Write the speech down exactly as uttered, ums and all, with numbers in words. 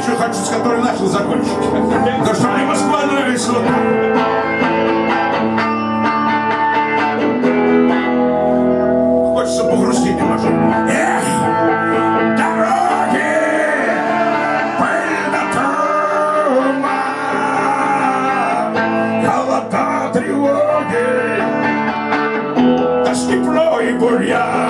еще хочу, с которой начал закончить. Потому что мне Москва нравится вот так. Хочется погрустить немножко. Эх, дороги, пыль да туман, холода, тревоги, тоски, пло и бурьян.